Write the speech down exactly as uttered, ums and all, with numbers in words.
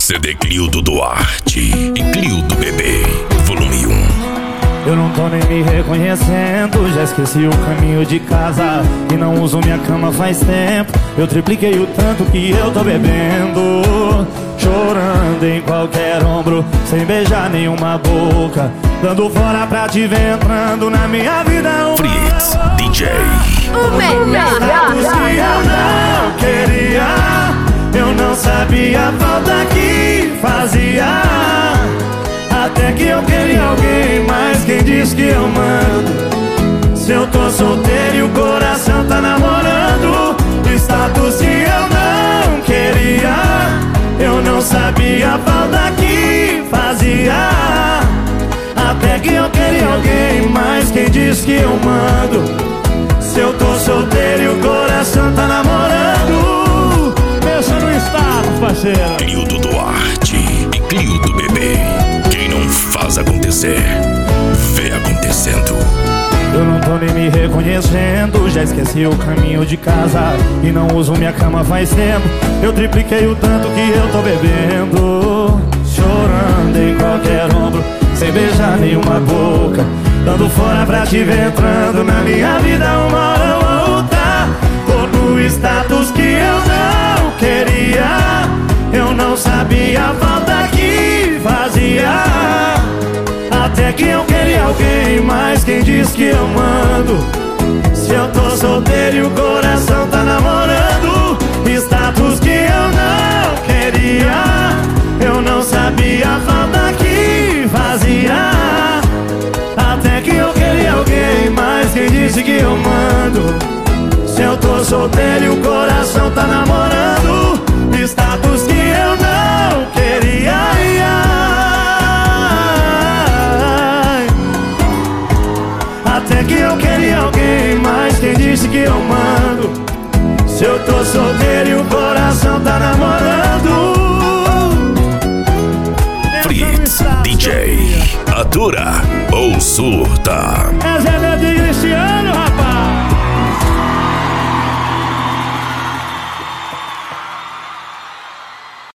C D Cliudo Duarte e Cliudo Bebê, volume um. Eu não tô nem me reconhecendo, já esqueci o caminho de casa e não uso minha cama faz tempo. Eu tripliquei o tanto que eu tô bebendo, chorando em qualquer ombro, sem beijar nenhuma boca, dando fora pra te ver entrando na minha vida. Fritz, D J. O melhor. Se eu não queria, eu não sabia a falta que fazia. Até que eu queria alguém, mas quem diz que eu mando? Se eu tô solteiro e o coração tá namorando, status se eu não queria, eu não sabia a falta que fazia. Até que eu queria alguém, mas quem diz que eu mando? Se eu tô solteiro e o coração tá namorando, pensa no status, parceiro. Cliudo Duarte e Cliudo Bebê. Quem não faz acontecer, vê acontecendo. Eu não tô nem me reconhecendo, já esqueci o caminho de casa e não uso minha cama faz tempo. Eu tripliquei o tanto que eu tô bebendo, chorando em qualquer ombro, sem beijar nenhuma boca, dando fora pra te ver entrando na minha vida uma hora ou outra. Tô no status que eu não queria, eu não sabia a falta que fazia. Até que eu queria alguém, mas quem diz que eu mando? Se eu tô solteiro e o coração tá namorando, status que eu não queria, eu não sabia a falta que fazia. Até que eu queria alguém, mas quem disse que eu mando? Se eu tô solteiro e o coração tá namorando, status que eu não queria. Até que eu queria alguém, mas quem disse que eu mando? Se eu tô solteiro e o coração tá namorando. Fritz, D J, atura ou surta.